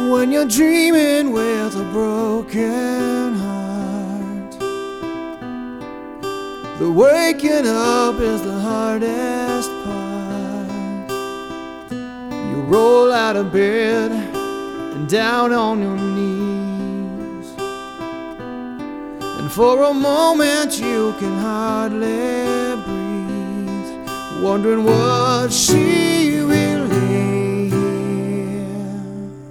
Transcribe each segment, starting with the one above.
When you're dreaming with a broken heart, the waking up is the hardest part. You roll out of bed and down on your knees, and for a moment you can hardly breathe, wondering what she really hear.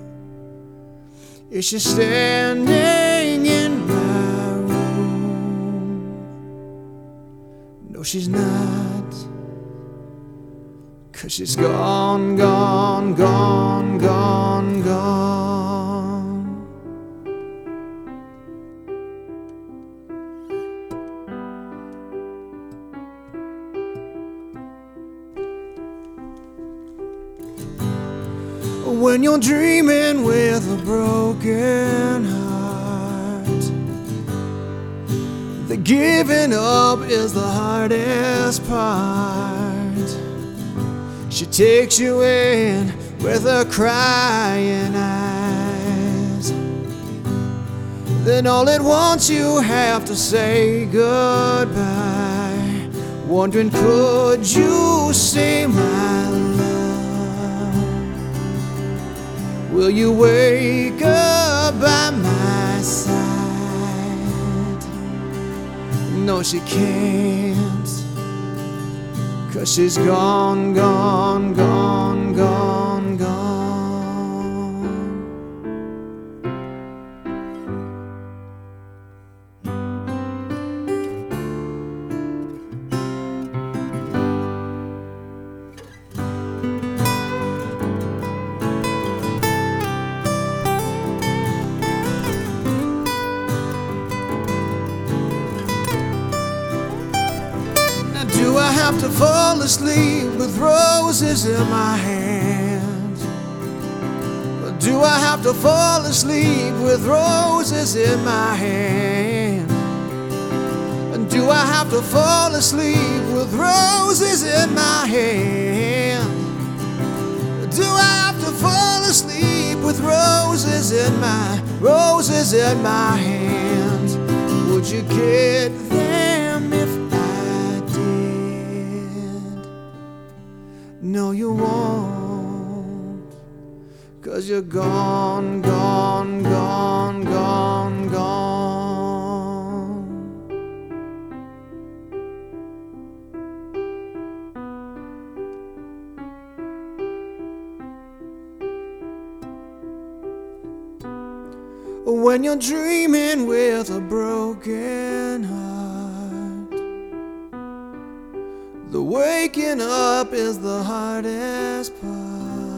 Is she standing in my room? No, she's not, 'cause she's gone, gone, gone, gone, gone. When you're dreaming with a broken heart, the giving up is the hardest part. She takes you in with her crying eyes, then all at once you have to say goodbye, wondering could you stay my love? Will you wake up by my side? No, she can't, 'cause she's gone, gone, gone, gone, gone. Do I have to fall asleep with roses in my hand? Or do I have to fall asleep with roses in my hand? And do I have to fall asleep with roses in my hand? Or do I have to fall asleep with roses in my hand? Would you get them if no, you won't, 'cause you're gone, gone, gone, gone, gone. When you're dreaming with a broken heart, the waking up is the hardest part.